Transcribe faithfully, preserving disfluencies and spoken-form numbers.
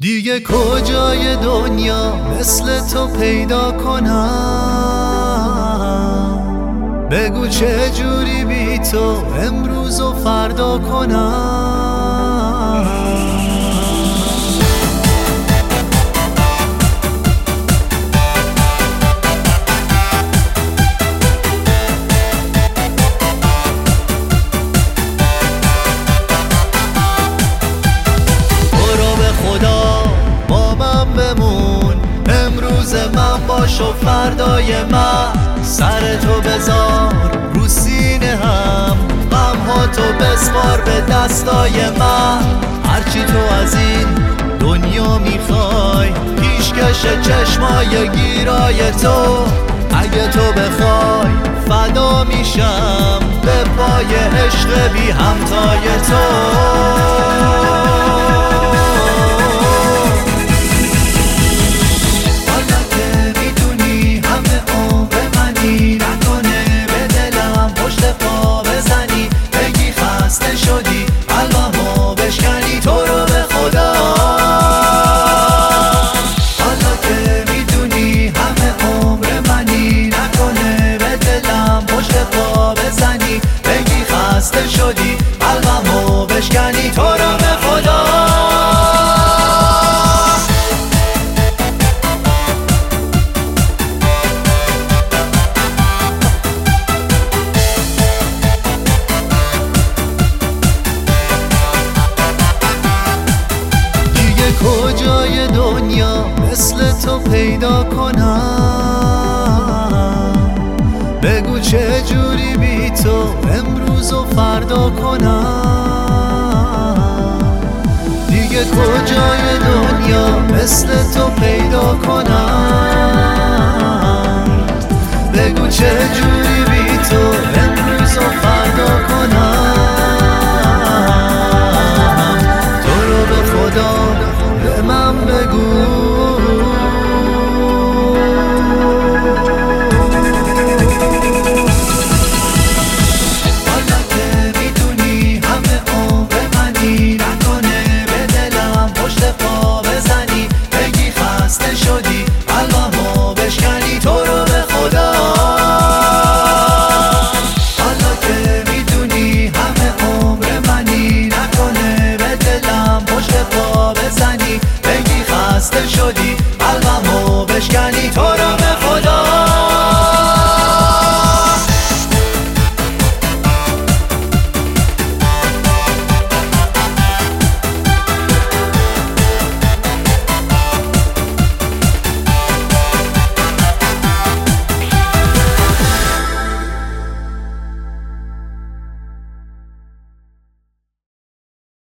دیگه کجای دنیا مثل تو پیدا کنم؟ بگو چه جوری بی تو امروز و فردا کنم؟ من باش و فردای من سر تو بذار رو سینه هم، غم ها تو بسپار به دستای من. هرچی تو از این دنیا میخوای پیشکش چشمای گیرای تو، اگه تو بخوای فدا میشم به پای عشق بی همتای تو. شدی قلبمو بشکنی تو رو به خدا. دیگه کجای دنیا مثل تو پیدا کنم؟ بگو چه جوری بی تو امروز و فردا کنم؟ دیگه کجای دنیا